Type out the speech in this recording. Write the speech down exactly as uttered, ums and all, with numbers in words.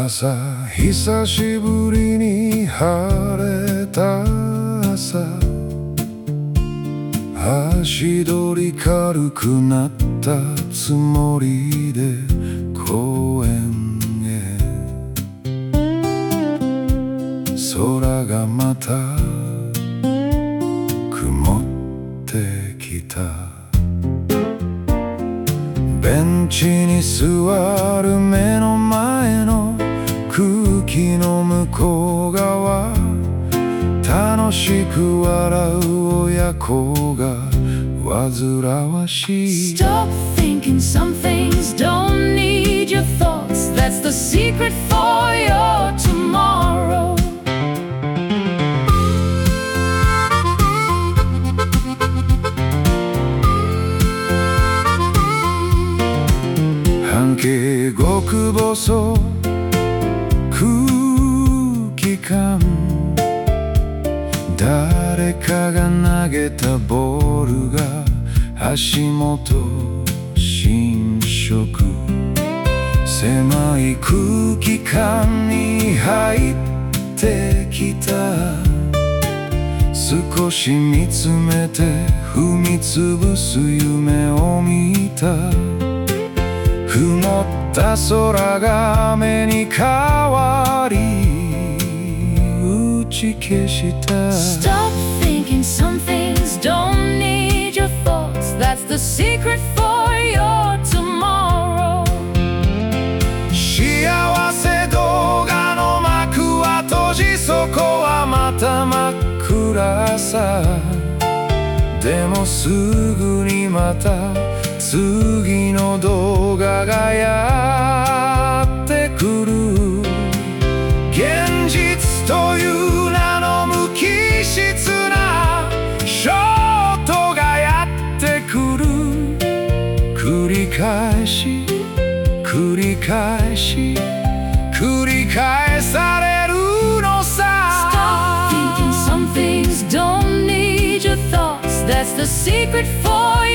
朝久しぶりに晴れた朝、足取り軽くなったつもりで公園へ、空がまた曇ってきた。ベンチに座る目の前の空気の向こう側、楽しく笑う親子が煩わしい。 Stop thinking some things don't need your thoughts. That's the secret for your tomorrow. 半径極細空気感、誰かが投げたボールが足元侵食、狭い空気感に入ってきた。少し見つめて踏みつぶす夢を見た。曇った空が雨に変わり打ち消した。 Stop thinking some things don't need your thoughts. That's the secret for your tomorrow. 幸せ動画の幕は閉じ、そこはまた真っ暗さ。でもすぐにまた次の動画がやってくる。現実という名の無機質なショートがやってくる。繰り返し繰り返し繰り返されるのさ。 Stop thinking some things don't need your thoughts. That's the secret for